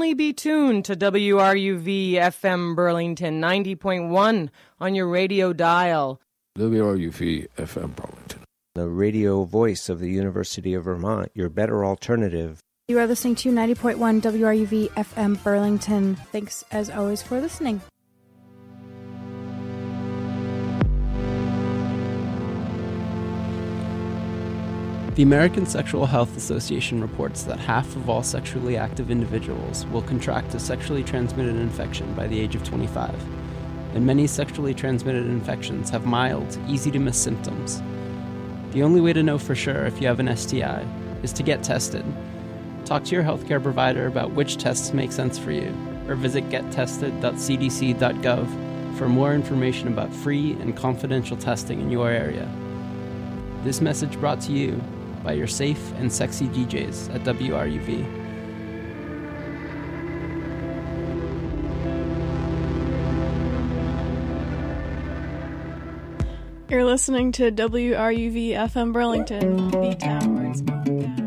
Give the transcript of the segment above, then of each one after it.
only be tuned to WRUV FM Burlington 90.1 on your radio dial. WRUV FM Burlington, the radio voice of the University of Vermont, your better alternative. You are listening to 90.1 WRUV FM Burlington. Thanks, as always, for listening. The American Sexual Health Association reports that half of all sexually active individuals will contract a sexually transmitted infection by the age of 25. And many sexually transmitted infections have mild, easy-to-miss symptoms. The only way to know for sure if you have an STI is to get tested. Talk to your healthcare provider about which tests make sense for you, or visit gettested.cdc.gov for more information about free and confidential testing in your area. This message brought to you by your safe and sexy DJs at WRUV. You're listening to WRUV FM Burlington, B-Town, where it's going down.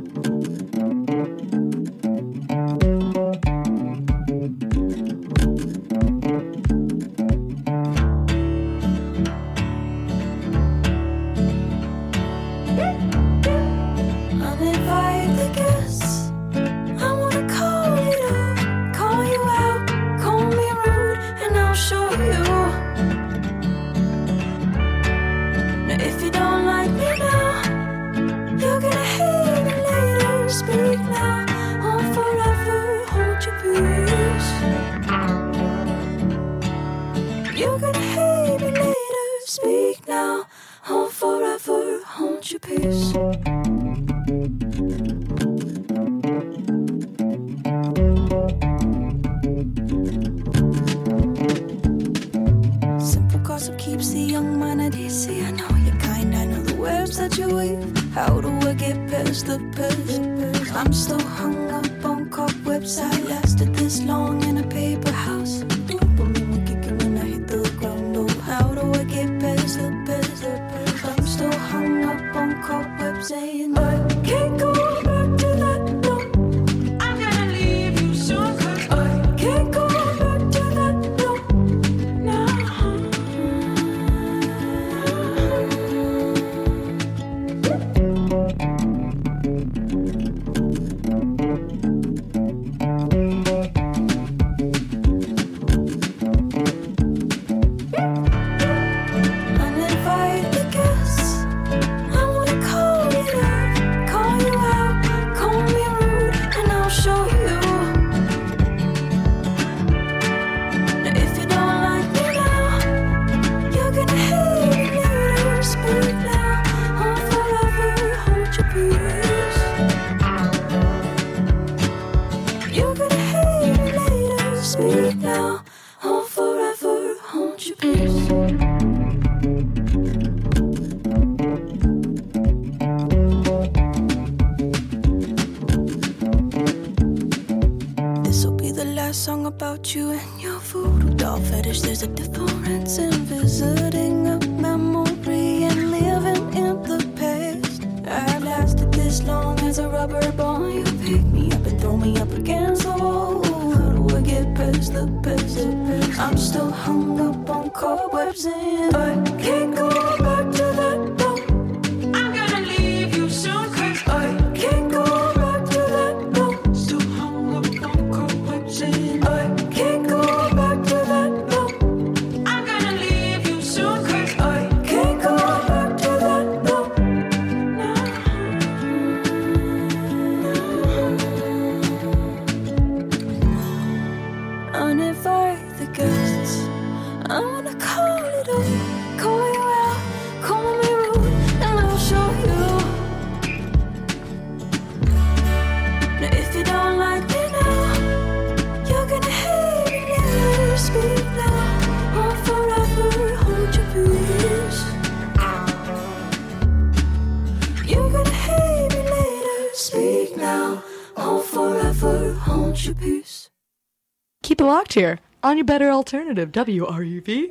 Keep it locked here on your better alternative, WRUV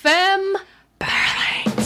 FM Burlington.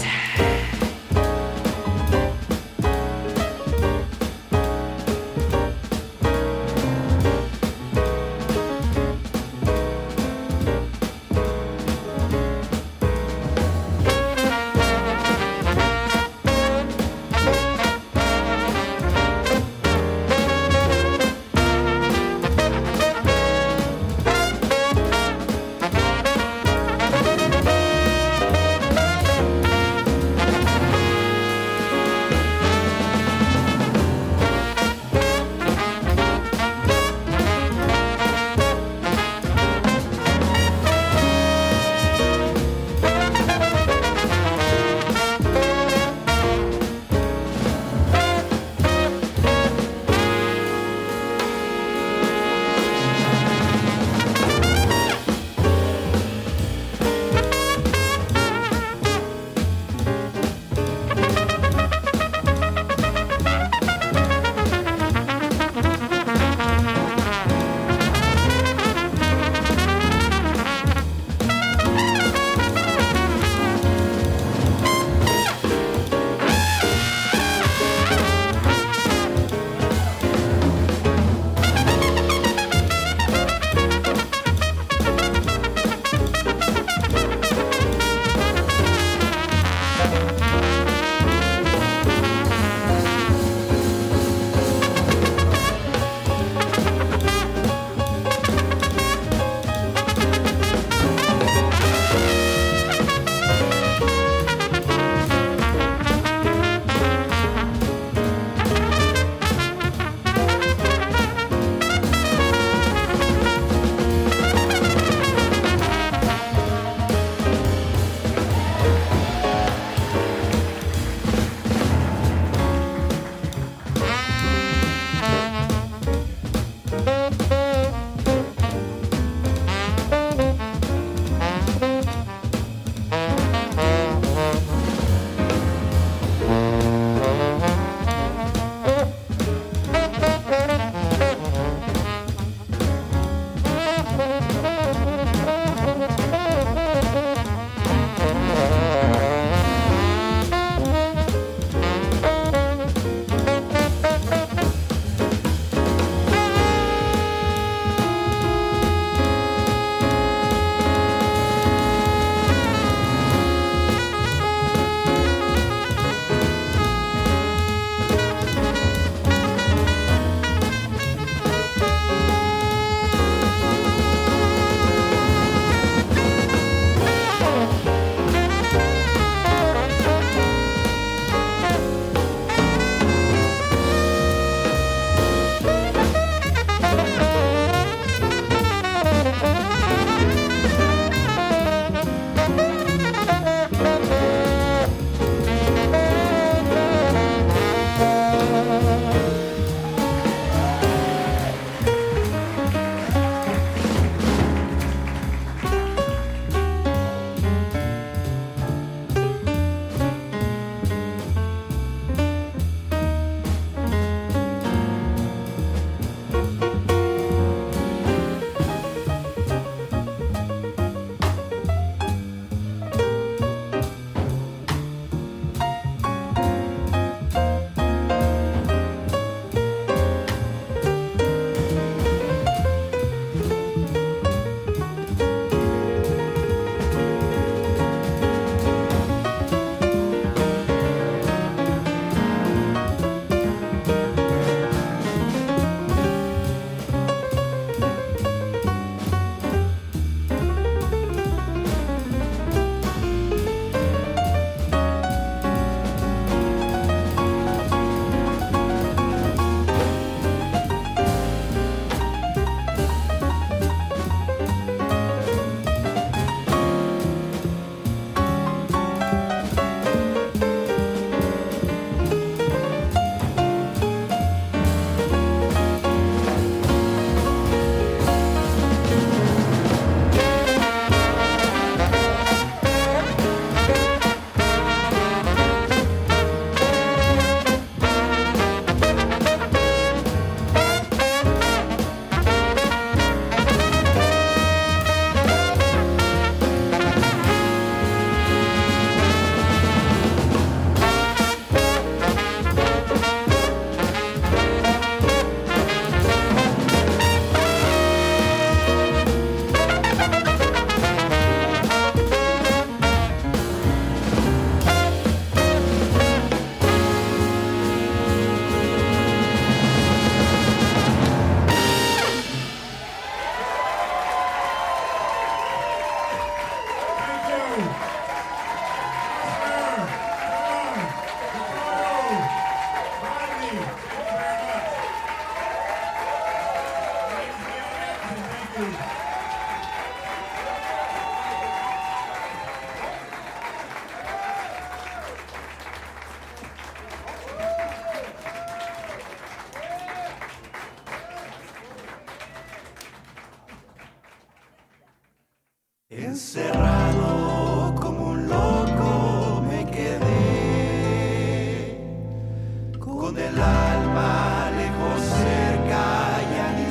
Encerrado como un loco me quedé, con el alma lejos, cerca, ya ni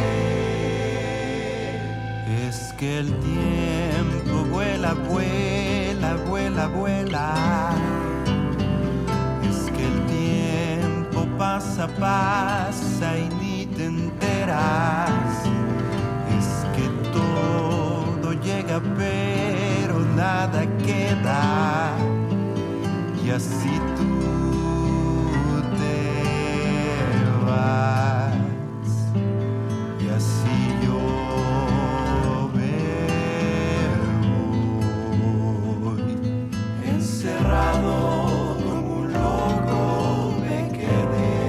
sé. Es que el tiempo vuela, vuela, vuela, vuela. Es que el tiempo pasa, pasa y ni te enteras. Es que todo llega pero nada queda, y así tú te vas, y así yo me voy. Encerrado como un loco me quedé,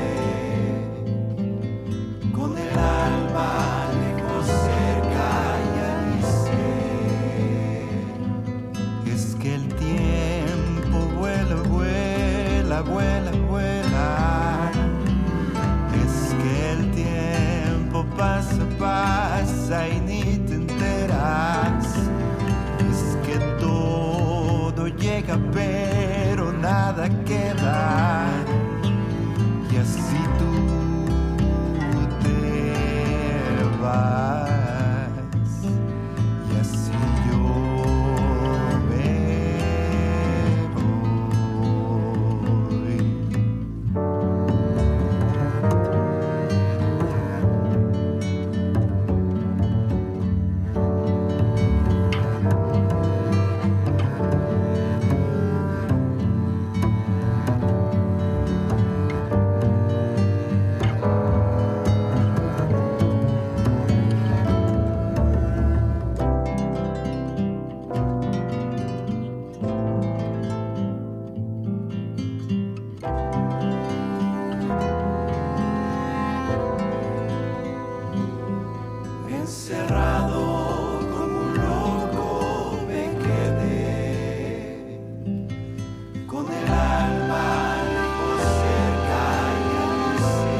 con el alma lejos, cerca, ya ni sé. Es que el tiempo vuela, vuela, vuela, vuela. Es que el tiempo pasa, pasa y ni te enteras. Es que todo llega pero nada queda, y así tú te vas, y así yo me voy. Encerrado como un loco me quedé, con el alma lejos, cerca, ya ni sé.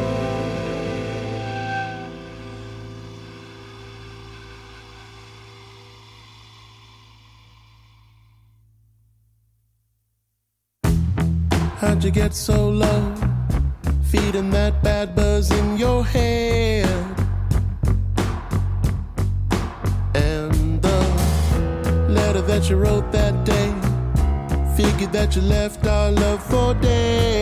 How'd you get so low? Feeding that bad buzz in your head. And the letter that you wrote that day, figured that you left our love for dead.